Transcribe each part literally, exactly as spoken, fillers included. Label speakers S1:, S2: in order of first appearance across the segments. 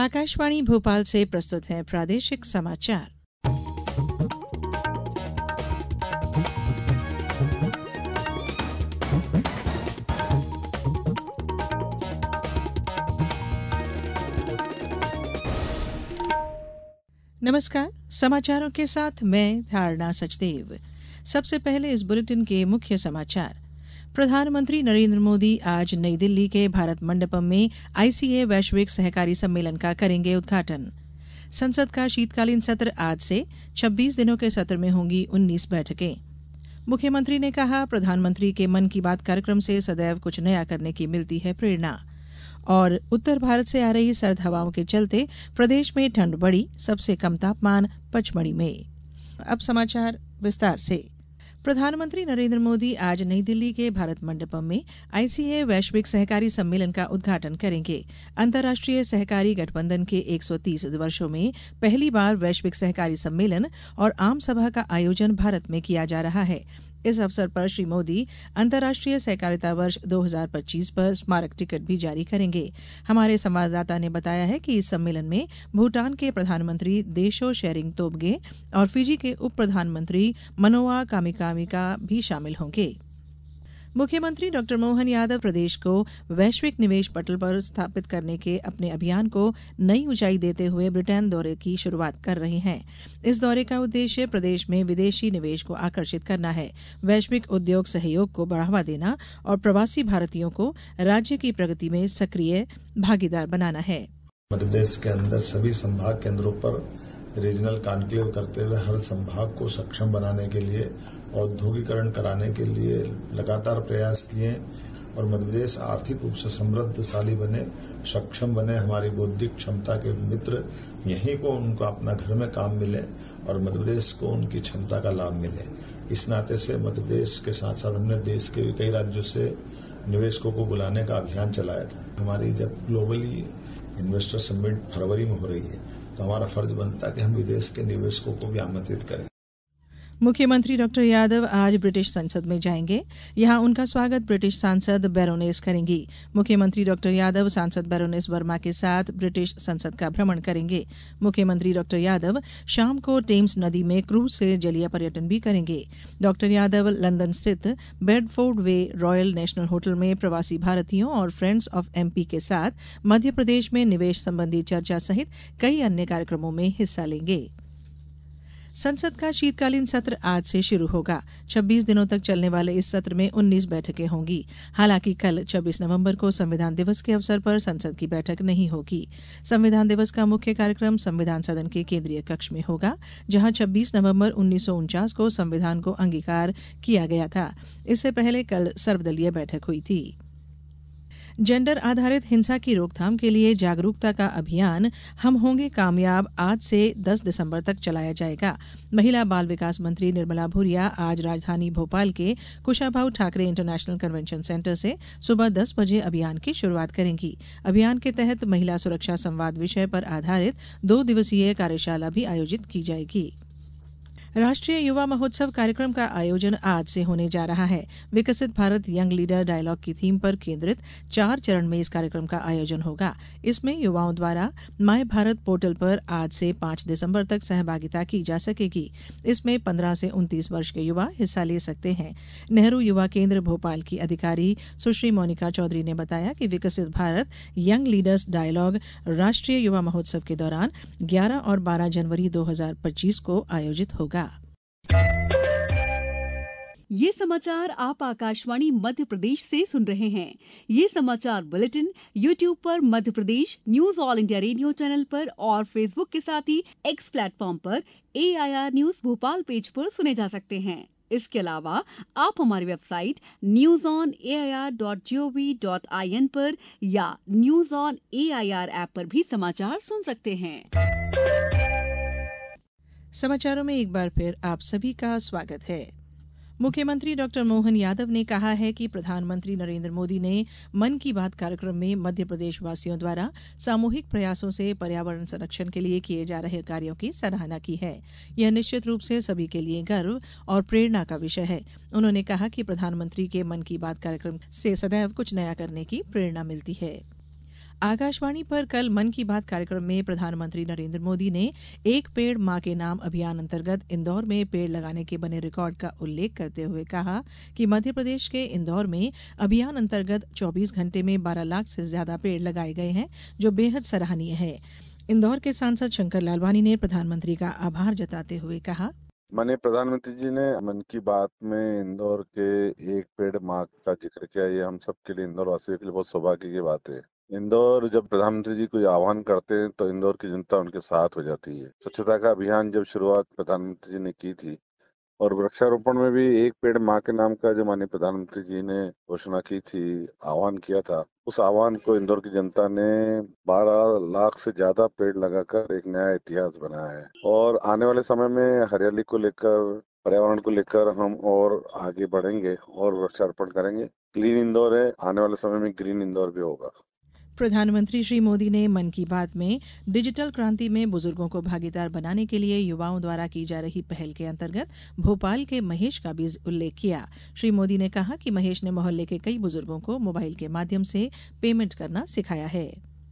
S1: आकाशवाणी भोपाल से प्रस्तुत हैं प्रादेशिक समाचार। नमस्कार, समाचारों के साथ मैं धारणा सचदेव। सबसे पहले इस बुलेटिन के मुख्य समाचार। प्रधानमंत्री नरेंद्र मोदी आज नई दिल्ली के भारत मंडपम में आईसीए वैश्विक सहकारी सम्मेलन का करेंगे उद्घाटन। संसद का शीतकालीन सत्र आज से छब्बीस दिनों के सत्र में होंगी उन्नीस बैठकें। मुख्यमंत्री ने कहा, प्रधानमंत्री के मन की बात कार्यक्रम से सदैव कुछ नया करने की मिलती है प्रेरणा। और उत्तर भारत से आ रही सर्द हवाओं के चलते प्रदेश में ठंड बढ़ी, सबसे कम तापमान पचमढ़ी में। अब समाचार विस्तार से। प्रधानमंत्री नरेंद्र मोदी आज नई दिल्ली के भारत मंडपम में आईसीए वैश्विक सहकारी सम्मेलन का उद्घाटन करेंगे। अंतर्राष्ट्रीय सहकारी गठबंधन के एक सौ तीस वर्षों में पहली बार वैश्विक सहकारी सम्मेलन और आम सभा का आयोजन भारत में किया जा रहा है। इस अवसर पर श्री मोदी अंतर्राष्ट्रीय सहकारिता वर्ष दो हज़ार पच्चीस पर स्मारक टिकट भी जारी करेंगे। हमारे संवाददाता ने बताया है कि इस सम्मेलन में भूटान के प्रधानमंत्री देशो शेरिंग तोब्गे और फिजी के उप प्रधानमंत्री मनोआ कामिकामिका भी शामिल होंगे। मुख्यमंत्री डॉक्टर मोहन यादव प्रदेश को वैश्विक निवेश पटल पर स्थापित करने के अपने अभियान को नई ऊंचाई देते हुए ब्रिटेन दौरे की शुरुआत कर रहे हैं। इस दौरे का उद्देश्य प्रदेश में विदेशी निवेश को आकर्षित करना है, वैश्विक उद्योग सहयोग को बढ़ावा देना और प्रवासी भारतीयों को राज्य की प्रगति में सक्रिय भागीदार बनाना है।
S2: मध्यप्रदेश के अंदर सभी संभाग केंद्रों पर रीजनल कॉन्क्लेव करते हुए हर संभाग को सक्षम बनाने के लिए, औद्योगिकरण कराने के लिए लगातार प्रयास किए और मध्यप्रदेश आर्थिक रूप से समृद्धशाली बने, सक्षम बने। हमारी बौद्धिक क्षमता के मित्र यहीं को उनको अपना घर में काम मिले और मध्यप्रदेश को उनकी क्षमता का लाभ मिले। इस नाते से मध्यप्रदेश के साथ साथ हमने देश के कई राज्यों से निवेशकों को बुलाने का अभियान चलाया था। हमारी जब ग्लोबली इन्वेस्टर समिट फरवरी में हो रही है तो हमारा फर्ज बनता है कि हम विदेश के निवेशकों को भी आमंत्रित करें।
S1: मुख्यमंत्री डॉक्टर यादव आज ब्रिटिश संसद में जाएंगे। यहां उनका स्वागत ब्रिटिश सांसद बैरोनेस करेंगी। मुख्यमंत्री डॉक्टर यादव सांसद बैरोनेस वर्मा के साथ ब्रिटिश संसद का भ्रमण करेंगे। मुख्यमंत्री डॉक्टर यादव शाम को टेम्स नदी में क्रूज से जलीय पर्यटन भी करेंगे। डॉक्टर यादव लंदन स्थित Bedford Way Royal National Hotel में प्रवासी भारतीयों और फ्रेंड्स ऑफ एमपी के साथ मध्य प्रदेश में निवेश संबंधी चर्चा सहित कई अन्य कार्यक्रमों में हिस्सा लेंगे। संसद का शीतकालीन सत्र आज से शुरू होगा। छब्बीस दिनों तक चलने वाले इस सत्र में उन्नीस बैठकें होंगी। हालांकि कल छब्बीस नवंबर को संविधान दिवस के अवसर पर संसद की बैठक नहीं होगी। संविधान दिवस का मुख्य कार्यक्रम संविधान सदन के केंद्रीय कक्ष में होगा, जहां छब्बीस नवंबर उन्नीस सौ उनचास को संविधान को अंगीकार किया गया था। इससे पहले कल सर्वदलीय बैठक हुई थी। जेंडर आधारित हिंसा की रोकथाम के लिए जागरूकता का अभियान हम होंगे कामयाब आज से दस दिसंबर तक चलाया जाएगा। महिला बाल विकास मंत्री निर्मला भूरिया आज राजधानी भोपाल के Kushabhau Thakre international convention centre से सुबह दस बजे अभियान की शुरुआत करेंगी। अभियान के तहत महिला सुरक्षा संवाद विषय पर आधारित दो दिवसीय कार्यशाला भी आयोजित की जाएगी। राष्ट्रीय युवा महोत्सव कार्यक्रम का आयोजन आज से होने जा रहा है। विकसित भारत यंग लीडर डायलॉग की थीम पर केंद्रित चार चरण में इस कार्यक्रम का आयोजन होगा। इसमें युवाओं द्वारा माय भारत पोर्टल पर आज से पांच दिसंबर तक सहभागिता की जा सकेगी। इसमें पंद्रह से उनतीस वर्ष के युवा हिस्सा ले सकते हैं। नेहरू युवा केंद्र भोपाल की अधिकारी सुश्री मोनिका चौधरी ने बताया कि विकसित भारत यंग लीडर्स डायलॉग राष्ट्रीय युवा महोत्सव के दौरान ग्यारह और बारह जनवरी दो हज़ार पच्चीस को आयोजित होगा।
S3: ये समाचार आप आकाशवाणी मध्य प्रदेश से सुन रहे हैं। ये समाचार बुलेटिन यूट्यूब पर Madhya Pradesh news all India radio channel पर और फेसबुक के साथ ही एक्स प्लेटफॉर्म पर एआईआर न्यूज भोपाल पेज पर सुने जा सकते हैं। इसके अलावा आप हमारी website news on A I R dot G O V dot I N पर या news on A I R app पर भी समाचार सुन सकते हैं।
S1: समाचारों में एक बार फिर आप सभी का स्वागत है। मुख्यमंत्री डॉक्टर मोहन यादव ने कहा है कि प्रधानमंत्री नरेंद्र मोदी ने मन की बात कार्यक्रम में मध्य प्रदेश वासियों द्वारा सामूहिक प्रयासों से पर्यावरण संरक्षण के लिए किए जा रहे कार्यों की सराहना की है। यह निश्चित रूप से सभी के लिए गर्व और प्रेरणा का विषय है। उन्होंने कहा कि प्रधानमंत्री के मन की बात कार्यक्रम से सदैव कुछ नया करने की प्रेरणा मिलती है। आकाशवाणी पर कल मन की बात कार्यक्रम में प्रधानमंत्री नरेंद्र मोदी ने एक पेड़ मां के नाम अभियान अंतर्गत इंदौर में पेड़ लगाने के बने रिकॉर्ड का उल्लेख करते हुए कहा कि मध्य प्रदेश के इंदौर में अभियान अंतर्गत चौबीस घंटे में बारह लाख से ज्यादा पेड़ लगाए गए हैं, जो बेहद सराहनीय है। इंदौर के सांसद शंकर लालवानी ने प्रधानमंत्री का आभार जताते हुए कहा,
S4: माननीय प्रधानमंत्री जी ने मन की बात में इंदौर के एक पेड़ मां का जिक्र किया। ये हम सब के लिए, इंदौर वासियों के लिए बहुत सौभाग्य की बात है। इंदौर जब प्रधानमंत्री जी कोई आह्वान करते हैं तो इंदौर की जनता उनके साथ हो जाती है। स्वच्छता का अभियान जब शुरुआत प्रधानमंत्री जी ने की थी और वृक्षारोपण में भी एक पेड़ मां के नाम का जो माननीय प्रधानमंत्री जी ने घोषणा की थी, आह्वान किया था, उस आह्वान को इंदौर की जनता ने बारह लाख से ज्यादा पेड़ लगाकर एक नया इतिहास बनाया है। और आने वाले समय में हरियाली को लेकर, पर्यावरण को लेकर हम और आगे बढ़ेंगे और वृक्षारोपण करेंगे। क्लीन इंदौर है, आने वाले समय में ग्रीन इंदौर भी होगा।
S1: प्रधानमंत्री श्री मोदी ने मन की बात में डिजिटल क्रांति में बुजुर्गों को भागीदार बनाने के लिए युवाओं द्वारा की जा रही पहल के अंतर्गत भोपाल के महेश का भी उल्लेख किया। श्री मोदी ने कहा कि महेश ने मोहल्ले के कई बुजुर्गों को मोबाइल के माध्यम से पेमेंट करना सिखाया है।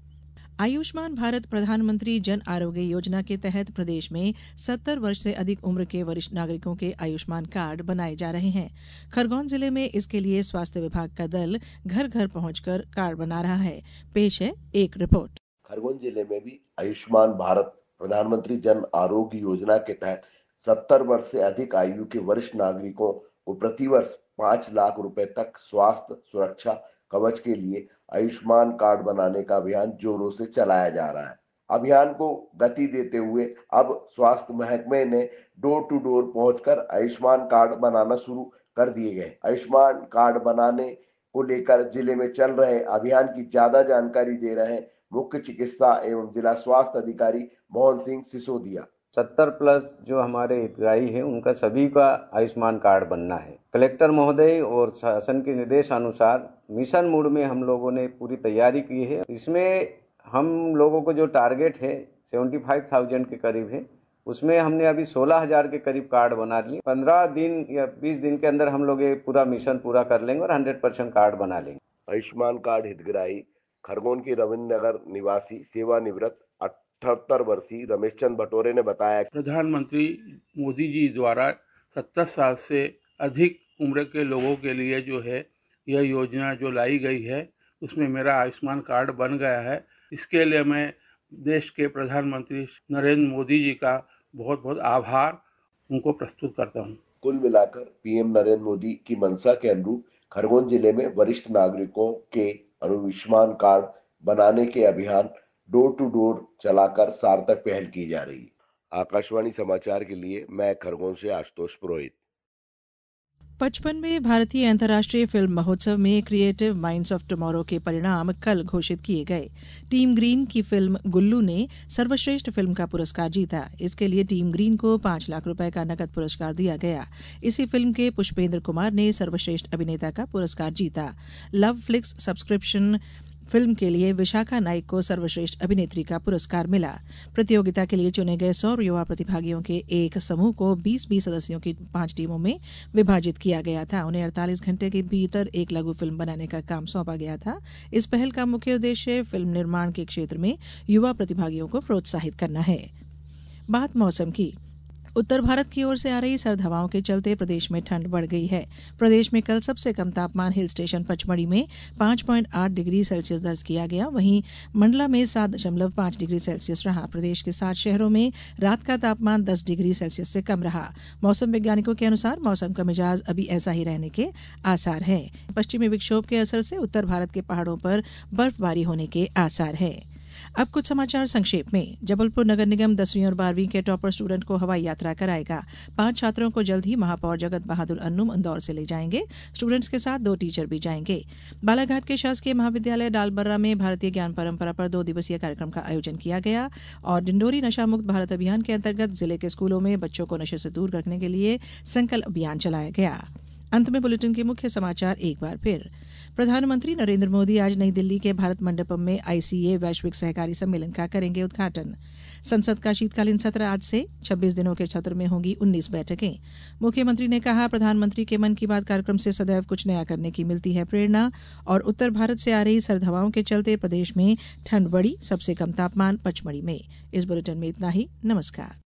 S1: आयुष्मान भारत प्रधानमंत्री जन आरोग्य योजना के तहत प्रदेश में सत्तर वर्ष से अधिक उम्र के वरिष्ठ नागरिकों के आयुष्मान कार्ड बनाए जा रहे हैं। खरगोन जिले में इसके लिए स्वास्थ्य विभाग का दल घर घर पहुंचकर कार्ड बना रहा है। पेश है एक रिपोर्ट।
S5: खरगोन जिले में भी आयुष्मान भारत प्रधानमंत्री जन आरोग्य योजना के तहत सत्तर वर्ष से अधिक आयु के वरिष्ठ नागरिकों को प्रतिवर्ष पाँच लाख रुपए तक स्वास्थ्य सुरक्षा कवच के लिए आयुष्मान कार्ड बनाने का अभियान जोरों से चलाया जा रहा है। अभियान को गति देते हुए अब स्वास्थ्य महकमे ने डोर टू डोर पहुंचकर आयुष्मान कार्ड बनाना शुरू कर दिए गए। आयुष्मान कार्ड बनाने को लेकर जिले में चल रहे अभियान की ज्यादा जानकारी दे रहे हैं मुख्य चिकित्सा एवं जिला स्वास्थ्य अधिकारी मोहन सिंह सिसोदिया।
S6: सत्तर प्लस जो हमारे हितग्राही हैं उनका सभी का आयुष्मान कार्ड बनना है। कलेक्टर महोदय और शासन के निर्देश अनुसार मिशन मोड में हम लोगों ने पूरी तैयारी की है। इसमें हम लोगों को जो टारगेट है पचहत्तर हज़ार के करीब है, उसमें हमने अभी सोलह हज़ार के करीब कार्ड बना लिए। पंद्रह दिन या बीस दिन के अंदर हम लोग ये पूरा मिशन पूरा कर लेंगे और सौ परसेंट कार्ड बना लेंगे।
S5: आयुष्मान कार्ड हितग्राही खरगोन के रविंद्र नगर निवासी सेवानिवृत्त अठहत्तर वर्षीय रमेश चंद भटोरे ने बताया,
S7: प्रधानमंत्री मोदी जी द्वारा सत्तर साल से अधिक उम्र के लोगों के लिए जो है यह योजना जो लाई गई है, उसमें मेरा आयुष्मान कार्ड बन गया है। इसके लिए मैं देश के प्रधानमंत्री नरेंद्र मोदी जी का बहुत बहुत आभार उनको प्रस्तुत करता हूं।
S5: कुल मिलाकर पीएम नरेंद्र मोदी की मंशा के अनुरूप खरगोन जिले में वरिष्ठ नागरिकों के आयुष्मान कार्ड बनाने के अभियान डोर टू डोर चलाकर सार्थक पहल की जा रही है। आकाशवाणी समाचार के लिए मैं खरगोन से आशुतोष पुरोहित।
S1: पचपनवें भारतीय अंतर्राष्ट्रीय फिल्म महोत्सव में क्रिएटिव माइंड्स ऑफ टुमारो के परिणाम कल घोषित किए गए। टीम ग्रीन की फिल्म गुल्लू ने सर्वश्रेष्ठ फिल्म का पुरस्कार जीता। इसके लिए टीम ग्रीन को पांच लाख रुपए का नकद पुरस्कार दिया गया। इसी फिल्म के पुष्पेंद्र कुमार ने सर्वश्रेष्ठ अभिनेता का पुरस्कार जीता। लव फ्लिक्स सब्सक्रिप्शन फिल्म के लिए विशाखा नाइक को सर्वश्रेष्ठ अभिनेत्री का पुरस्कार मिला। प्रतियोगिता के लिए चुने गए सौ युवा प्रतिभागियों के एक समूह को बीस बीस सदस्यों की पांच टीमों में विभाजित किया गया था। उन्हें अड़तालीस घंटे के भीतर एक लघु फिल्म बनाने का काम सौंपा गया था। इस पहल का मुख्य उद्देश्य फिल्म निर्माण के क्षेत्र में युवा प्रतिभागियों को प्रोत्साहित करना है। बात मौसम की। उत्तर भारत की ओर से आ रही सर्द हवाओं के चलते प्रदेश में ठंड बढ़ गई है। प्रदेश में कल सबसे कम तापमान हिल स्टेशन पचमढ़ी में पाँच पॉइंट आठ डिग्री सेल्सियस दर्ज किया गया। वहीं मंडला में सात दशमलव पाँच डिग्री सेल्सियस रहा। प्रदेश के सात शहरों में रात का तापमान दस डिग्री सेल्सियस से कम रहा। मौसम वैज्ञानिकों के अनुसार मौसम का मिजाज अभी ऐसा ही रहने के आसार हैं। पश्चिमी विक्षोभ के असर से उत्तर भारत के पहाड़ों पर बर्फबारी होने के आसार हैं। अब कुछ समाचार संक्षेप में। जबलपुर नगर निगम दसवीं और बारहवीं के टॉपर स्टूडेंट को हवाई यात्रा कराएगा। पांच छात्रों को जल्द ही महापौर जगत बहादुर अन्नुम इंदौर से ले जाएंगे। स्टूडेंट्स के साथ दो टीचर भी जाएंगे। बालाघाट के शासकीय महाविद्यालय डालबर्रा में भारतीय ज्ञान परंपरा पर दो दिवसीय कार्यक्रम का आयोजन किया गया और डिंडोरी नशा मुक्त भारत अभियान के अंतर्गत जिले के स्कूलों में बच्चों को नशे से दूर रखने के लिए संकल्प अभियान चलाया गया। अंत में बुलेटिन के मुख्य समाचार एक बार फिर। प्रधानमंत्री नरेंद्र मोदी आज नई दिल्ली के भारत मंडपम में आईसीए वैश्विक सहकारी सम्मेलन का करेंगे उद्घाटन। संसद का शीतकालीन सत्र आज से छब्बीस दिनों के सत्र में होंगी उन्नीस बैठकें। मुख्यमंत्री ने कहा, प्रधानमंत्री के मन की बात कार्यक्रम से सदैव कुछ नया करने की मिलती है प्रेरणा। और उत्तर भारत से आ रही सर्द हवाओं के चलते प्रदेश में ठंड बढ़ी, सबसे कम तापमान पचमढ़ी में। इस बुलेटिन में इतना ही। नमस्कार।